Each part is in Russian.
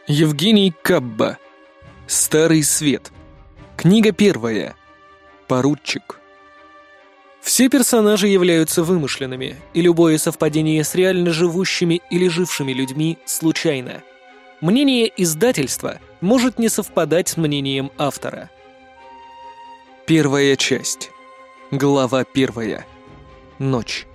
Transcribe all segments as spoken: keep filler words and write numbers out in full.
Евгений Кабба. Старый свет. Книга первая. Поручик. Все персонажи являются вымышленными, и любое совпадение с реально живущими или жившими людьми случайно. Мнение издательства может не совпадать с мнением автора. Первая часть. Глава первая. Ночь.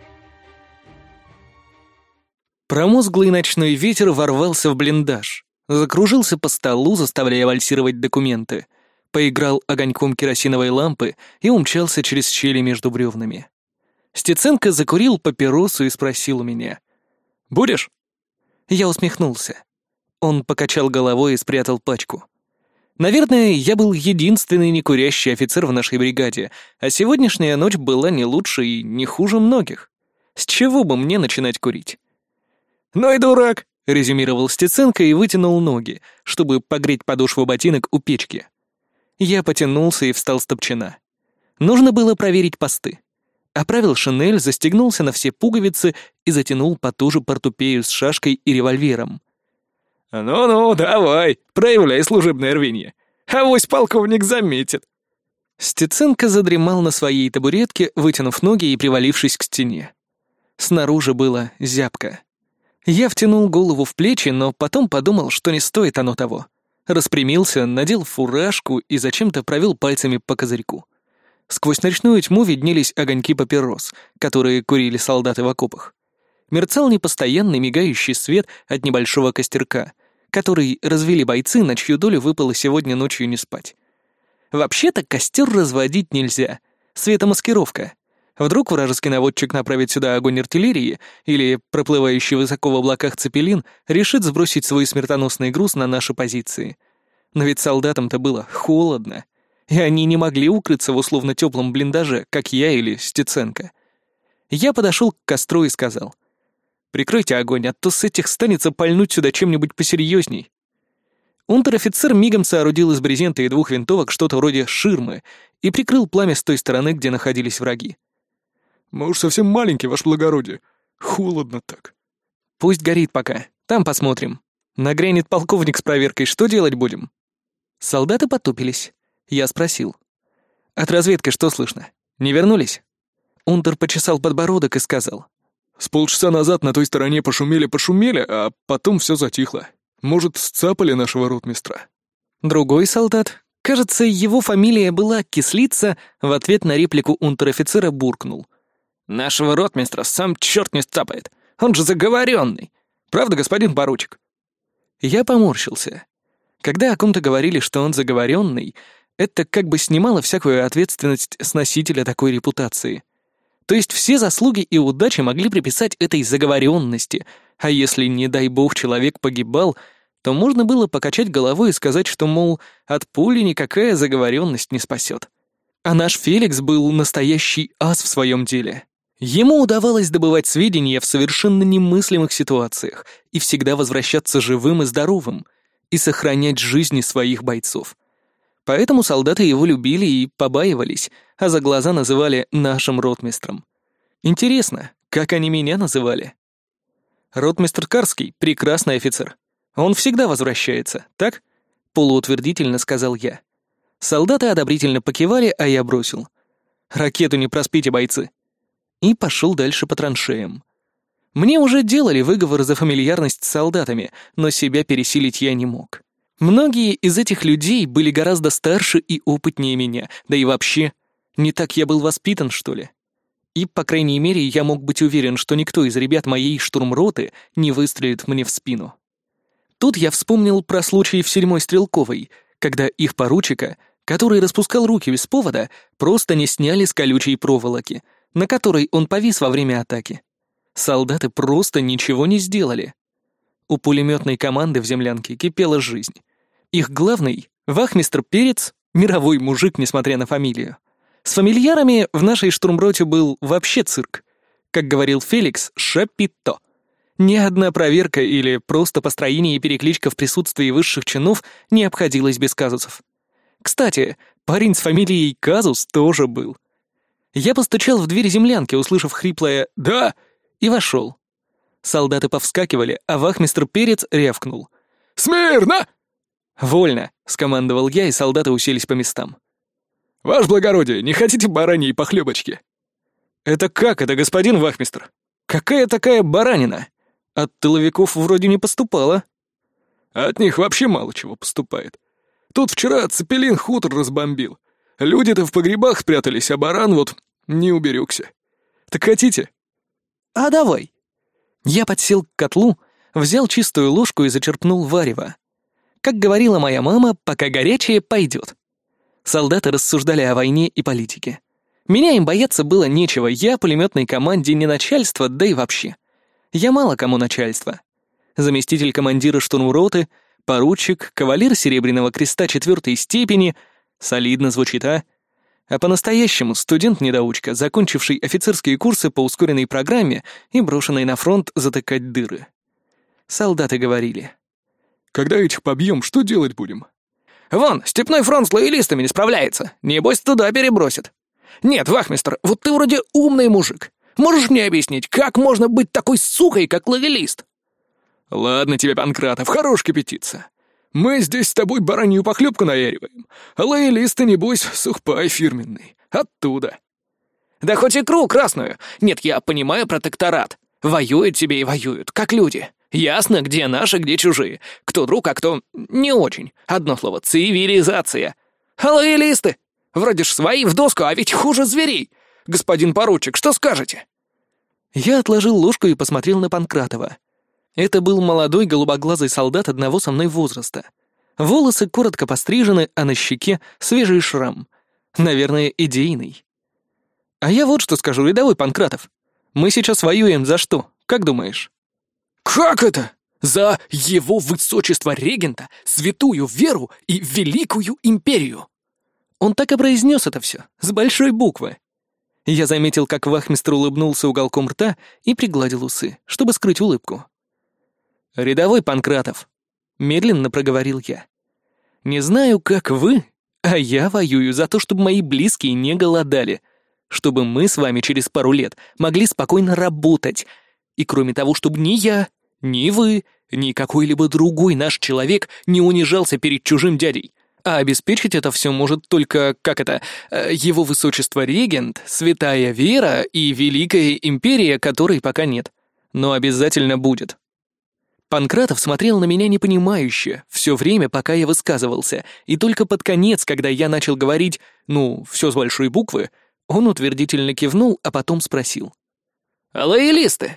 Промозглый ночной ветер ворвался в блиндаж, закружился по столу, заставляя вальсировать документы, поиграл огоньком керосиновой лампы и умчался через щели между бревнами. Стеценко закурил папиросу и спросил у меня: «Будешь?» Я усмехнулся. Он покачал головой и спрятал пачку. Наверное, я был единственный некурящий офицер в нашей бригаде, а сегодняшняя ночь была не лучше и не хуже многих. С чего бы мне начинать курить? «Ну и дурак», — резюмировал Стеценко и вытянул ноги, чтобы погреть подошву ботинок у печки. Я потянулся и встал с топчина. Нужно было проверить посты. Оправил шинель, застегнулся на все пуговицы и затянул потуже портупею с шашкой и револьвером. «Ну-ну, давай, проявляй служебное рвение. Авось полковник заметит». Стеценко задремал на своей табуретке, вытянув ноги и привалившись к стене. Снаружи было зябко. Я втянул голову в плечи, но потом подумал, что не стоит оно того. Распрямился, надел фуражку и зачем-то провел пальцами по козырьку. Сквозь ночную тьму виднелись огоньки папирос, которые курили солдаты в окопах. Мерцал непостоянный мигающий свет от небольшого костерка, который развели бойцы, на чью долю выпало сегодня ночью не спать. Вообще-то костер разводить нельзя. Светомаскировка. Вдруг вражеский наводчик направит сюда огонь артиллерии, или проплывающий высоко в облаках цепелин решит сбросить свой смертоносный груз на наши позиции. Но ведь солдатам-то было холодно, и они не могли укрыться в условно теплом блиндаже, как я или Стеценко. Я подошел к костру и сказал: «Прикройте огонь, а то с этих станется пальнуть сюда чем-нибудь посерьезней». Унтер-офицер мигом соорудил из брезента и двух винтовок что-то вроде ширмы и прикрыл пламя с той стороны, где находились враги. «Мы уж совсем маленькие, ваше благородие. Холодно так». «Пусть горит пока, там посмотрим. Нагрянет полковник с проверкой, что делать будем?» Солдаты потупились. Я спросил: «От разведки что слышно? Не вернулись?» Унтер почесал подбородок и сказал: «С полчаса назад на той стороне пошумели-пошумели, а потом все затихло. Может, сцапали нашего ротмистра?» Другой солдат, кажется, его фамилия была Кислица, в ответ на реплику унтер-офицера буркнул: «Нашего ротмистра сам черт не сцапает, он же заговоренный. Правда, господин поручик?» Я поморщился. Когда о ком-то говорили, что он заговоренный, это как бы снимало всякую ответственность с носителя такой репутации. То есть все заслуги и удачи могли приписать этой заговоренности, а если, не дай бог, человек погибал, то можно было покачать головой и сказать, что, мол, от пули никакая заговоренность не спасет. А наш Феликс был настоящий ас в своем деле. Ему удавалось добывать сведения в совершенно немыслимых ситуациях и всегда возвращаться живым и здоровым, и сохранять жизни своих бойцов. Поэтому солдаты его любили и побаивались, а за глаза называли нашим ротмистром. Интересно, как они меня называли? Ротмистр Карский — прекрасный офицер. Он всегда возвращается, так? Полуутвердительно сказал я. Солдаты одобрительно покивали, а я бросил: «Ракету не проспите, бойцы!» И пошел дальше по траншеям. Мне уже делали выговор за фамильярность с солдатами, но себя пересилить я не мог. Многие из этих людей были гораздо старше и опытнее меня, да и вообще, не так я был воспитан, что ли. И, по крайней мере, я мог быть уверен, что никто из ребят моей штурмроты не выстрелит мне в спину. Тут я вспомнил про случай в седьмой стрелковой, когда их поручика, который распускал руки без повода, просто не сняли с колючей проволоки, на которой он повис во время атаки. Солдаты просто ничего не сделали. У пулеметной команды в землянке кипела жизнь. Их главный, вахмистр Перец, мировой мужик, несмотря на фамилию. С фамильярами в нашей штурмроте был вообще цирк. Как говорил Феликс, шапито. Ни одна проверка или просто построение и перекличка в присутствии высших чинов не обходилась без казусов. Кстати, парень с фамилией Казус тоже был. Я постучал в дверь землянки, услышав хриплое «Да!» и вошел. Солдаты повскакивали, а вахмистр Перец рявкнул: Смирно!» «Вольно!» — скомандовал я, и солдаты уселись по местам. «Ваше благородие, не хотите бараньей похлебочки?» «Это как это, господин вахмистр? Какая такая баранина? От тыловиков вроде не поступало». «От них вообще мало чего поступает. Тут вчера Цепелин хутор разбомбил. Люди-то в погребах спрятались, а баран вот не уберегся. Так хотите?» «А давай». Я подсел к котлу, взял чистую ложку и зачерпнул варево. Как говорила моя мама, пока горячее пойдет. Солдаты рассуждали о войне и политике. Меня им бояться было нечего, я пулеметной команде не начальство, да и вообще. Я мало кому начальство. Заместитель командира штурмроты, поручик, кавалер Серебряного Креста четвертой степени. Солидно звучит, а? А по-настоящему студент-недоучка, закончивший офицерские курсы по ускоренной программе и брошенный на фронт затыкать дыры. Солдаты говорили: «Когда этих побьем, что делать будем?» «Вон, степной фронт с лоялистами не справляется. Небось, туда перебросит. Нет, вахмистр, вот ты вроде умный мужик. Можешь мне объяснить, как можно быть такой сукой, как лоялист?» «Ладно тебе, Панкратов, хорош кипятиться. Мы здесь с тобой баранью похлебку наяриваем, а лоялисты, небось, сухпай фирменный. Оттуда». «Да хоть икру красную. Нет, я понимаю протекторат. Воюют себе и воюют, как люди. Ясно, где наши, где чужие. Кто друг, а кто не очень. Одно слово — цивилизация. А лоялисты? Вроде ж свои в доску, а ведь хуже зверей. Господин поручик, что скажете?» Я отложил ложку и посмотрел на Панкратова. Это был молодой голубоглазый солдат одного со мной возраста. Волосы коротко пострижены, а на щеке свежий шрам. Наверное, идейный. «А я вот что скажу, рядовой Панкратов. Мы сейчас воюем за что, как думаешь?» «Как это? За его высочество регента, святую веру и великую империю!» Он так и произнес это все, с большой буквы. Я заметил, как вахмистр улыбнулся уголком рта и пригладил усы, чтобы скрыть улыбку. «Рядовой Панкратов», — медленно проговорил я. «Не знаю, как вы, а я воюю за то, чтобы мои близкие не голодали, чтобы мы с вами через пару лет могли спокойно работать, и кроме того, чтобы ни я, ни вы, ни какой-либо другой наш человек не унижался перед чужим дядей. А обеспечить это все может только, как это, его высочество регент, святая вера и великая империя, которой пока нет, но обязательно будет». Панкратов смотрел на меня непонимающе все время, пока я высказывался, и только под конец, когда я начал говорить, ну, все с большой буквы, он утвердительно кивнул, а потом спросил: «А лоялисты?»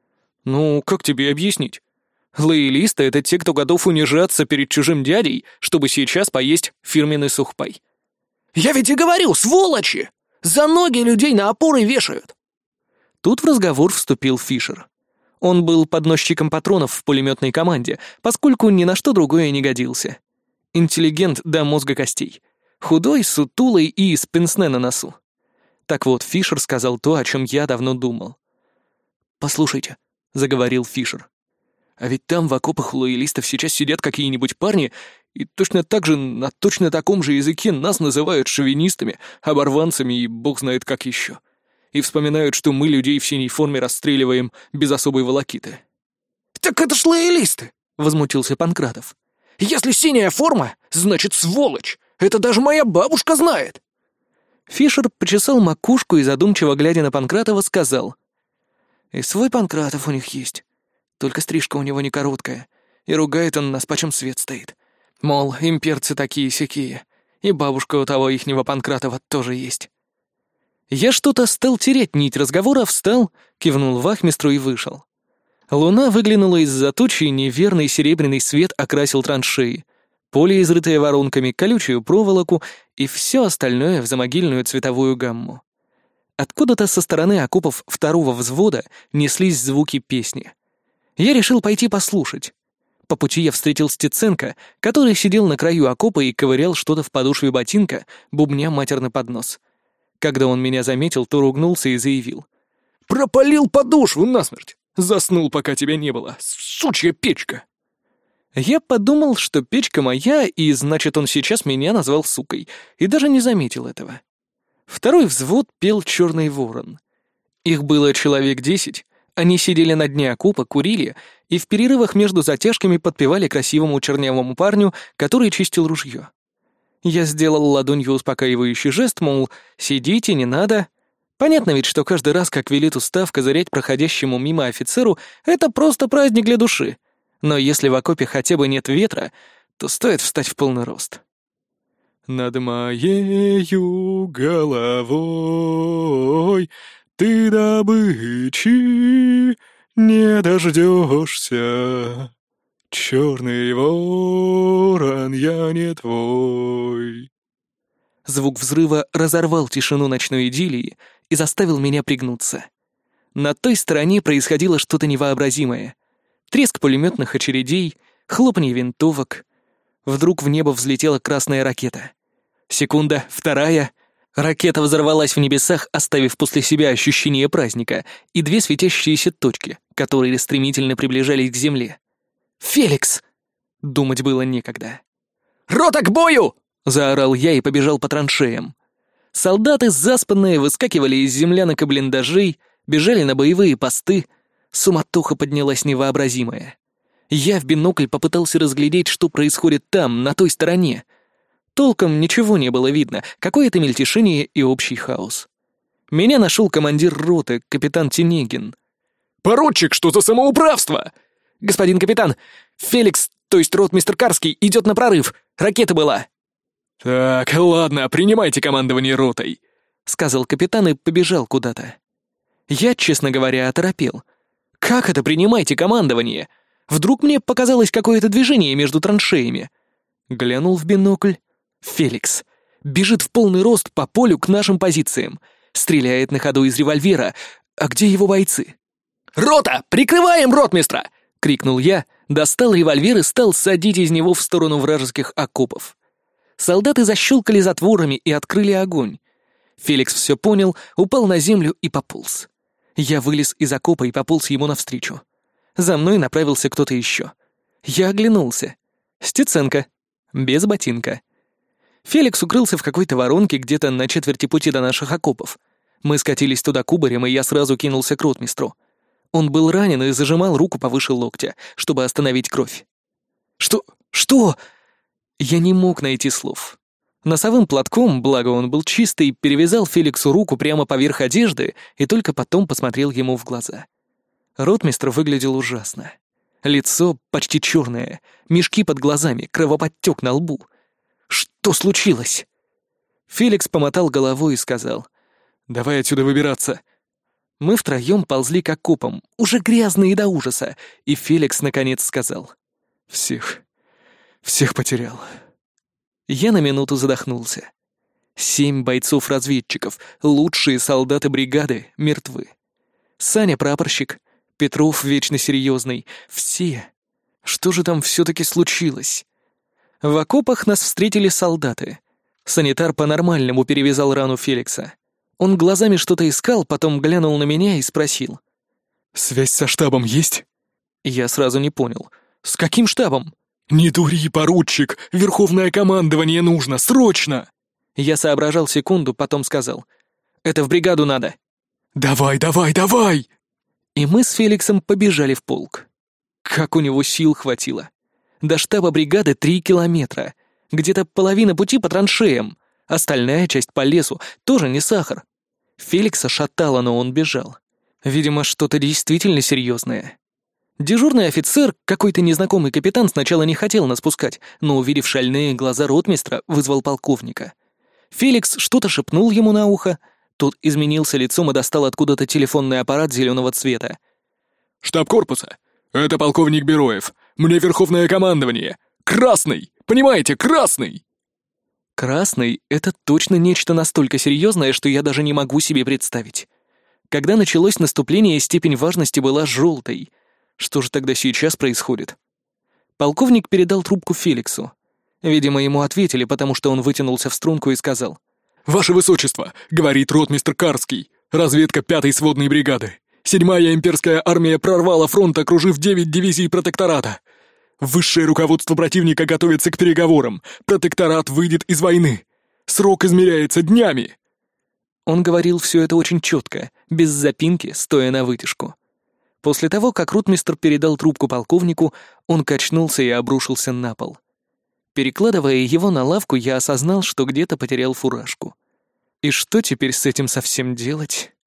«Ну, как тебе объяснить? Лоялисты — это те, кто готов унижаться перед чужим дядей, чтобы сейчас поесть фирменный сухпай». «Я ведь и говорю, сволочи! За ноги людей на опоры вешают!» Тут в разговор вступил Фишер. Он был подносчиком патронов в пулеметной команде, поскольку ни на что другое не годился. Интеллигент до мозга костей. Худой, сутулый и с пенсне на носу. Так вот, Фишер сказал то, о чем я давно думал. «Послушайте», — заговорил Фишер, «а ведь там в окопах у лоялистов сейчас сидят какие-нибудь парни, и точно так же на точно таком же языке нас называют шовинистами, оборванцами и бог знает как еще. И вспоминают, что мы людей в синей форме расстреливаем без особой волокиты». «Так это ж лоялисты!» — возмутился Панкратов. «Если синяя форма, значит сволочь! Это даже моя бабушка знает!» Фишер почесал макушку и, задумчиво глядя на Панкратова, сказал: «И свой Панкратов у них есть, только стрижка у него не короткая, и ругает он нас, почем свет стоит. Мол, имперцы такие-сякие, и бабушка у того ихнего Панкратова тоже есть». Я что-то стал терять нить разговора, встал, кивнул вахмистру и вышел. Луна выглянула из-за тучи, и неверный серебряный свет окрасил траншеи, поле, изрытое воронками, колючую проволоку и все остальное в замогильную цветовую гамму. Откуда-то со стороны окопов второго взвода неслись звуки песни. Я решил пойти послушать. По пути я встретил Стеценко, который сидел на краю окопа и ковырял что-то в подошве ботинка, бубня матерный поднос. Когда он меня заметил, то ругнулся и заявил: «Пропалил подошву насмерть! Заснул, пока тебя не было, сучья печка!» Я подумал, что печка моя, и значит, он сейчас меня назвал сукой, и даже не заметил этого. Второй взвод пел «Черный ворон». Их было человек десять, Они сидели на дне окопа, курили и в перерывах между затяжками подпевали красивому чернявому парню, который чистил ружье. Я сделал ладонью успокаивающий жест, мол, сидите, не надо. Понятно ведь, что каждый раз, как велит устав, козырять проходящему мимо офицеру, это просто праздник для души. Но если в окопе хотя бы нет ветра, то стоит встать в полный рост. «Над моею головой ты добычи не дождешься. Черный ворон, я не твой». Звук взрыва разорвал тишину ночной идиллии и заставил меня пригнуться. На той стороне происходило что-то невообразимое. Треск пулеметных очередей, хлопанье винтовок. Вдруг в небо взлетела красная ракета. Секунда, вторая. Ракета взорвалась в небесах, оставив после себя ощущение праздника и две светящиеся точки, которые стремительно приближались к земле. «Феликс!» Думать было некогда. «Рота к бою!» — заорал я и побежал по траншеям. Солдаты, заспанные, выскакивали из землянок и блиндажей, бежали на боевые посты. Суматоха поднялась невообразимая. Я в бинокль попытался разглядеть, что происходит там, на той стороне. Толком ничего не было видно, какое-то мельтешение и общий хаос. Меня нашел командир роты, капитан Тенегин. «Поручик, что за самоуправство?» «Господин капитан, Феликс, то есть ротмистр Карский, идет на прорыв. Ракета была». «Так, ладно, принимайте командование ротой», — сказал капитан и побежал куда-то. Я, честно говоря, оторопел. «Как это принимайте командование? Вдруг мне показалось какое-то движение между траншеями?» Глянул в бинокль. Феликс бежит в полный рост по полю к нашим позициям. Стреляет на ходу из револьвера. А где его бойцы? «Рота, прикрываем ротмистра!» — крикнул я, достал револьвер и стал садить из него в сторону вражеских окопов. Солдаты защелкали затворами и открыли огонь. Феликс все понял, упал на землю и пополз. Я вылез из окопа и пополз ему навстречу. За мной направился кто-то еще. Я оглянулся. Стеценко. Без ботинка. Феликс укрылся в какой-то воронке где-то на четверти пути до наших окопов. Мы скатились туда кубарем, и я сразу кинулся к ротмистру. Он был ранен и зажимал руку повыше локтя, чтобы остановить кровь. «Что? Что?» Я не мог найти слов. Носовым платком, благо он был чистый, перевязал Феликсу руку прямо поверх одежды и только потом посмотрел ему в глаза. Ротмистр выглядел ужасно. Лицо почти черное, мешки под глазами, кровоподтек на лбу. Что случилось? Феликс помотал головой и сказал: «Давай отсюда выбираться». Мы втроем ползли к окопам, уже грязные до ужаса, и Феликс наконец сказал: «Всех, всех потерял». Я на минуту задохнулся. Семь бойцов-разведчиков, лучшие солдаты бригады, мертвы. Саня прапорщик, Петров вечно серьезный, все. Что же там все-таки случилось? В окопах нас встретили солдаты. Санитар по-нормальному перевязал рану Феликса. Он глазами что-то искал, потом глянул на меня и спросил: «Связь со штабом есть?» Я сразу не понял. «С каким штабом?» «Не дури, поручик! Верховное командование нужно! Срочно!» Я соображал секунду, потом сказал: «Это в бригаду надо». «Давай, давай, давай!» И мы с Феликсом побежали в полк. Как у него сил хватило. До штаба бригады три километра. Где-то половина пути по траншеям. Остальная часть по лесу, тоже не сахар. Феликса шатало, но он бежал. Видимо, что-то действительно серьезное. Дежурный офицер, какой-то незнакомый капитан, сначала не хотел нас пускать, но, увидев шальные глаза ротмистра, вызвал полковника. Феликс что-то шепнул ему на ухо. Тот изменился лицом и достал откуда-то телефонный аппарат зеленого цвета. «Штаб корпуса. Это полковник Бероев. Мне верховное командование. Красный! Понимаете, красный!» Красный — это точно нечто настолько серьезное, что я даже не могу себе представить. Когда началось наступление, степень важности была желтой. Что же тогда сейчас происходит? Полковник передал трубку Феликсу. Видимо, ему ответили, потому что он вытянулся в струнку и сказал: «Ваше высочество, говорит ротмистр Карский, разведка пятой сводной бригады. Седьмая имперская армия прорвала фронт, окружив девять дивизий протектората. Высшее руководство противника готовится к переговорам. Протекторат выйдет из войны. Срок измеряется днями». Он говорил все это очень четко, без запинки, стоя на вытяжку. После того, как ротмистр передал трубку полковнику, он качнулся и обрушился на пол. Перекладывая его на лавку, я осознал, что где-то потерял фуражку. И что теперь с этим совсем делать?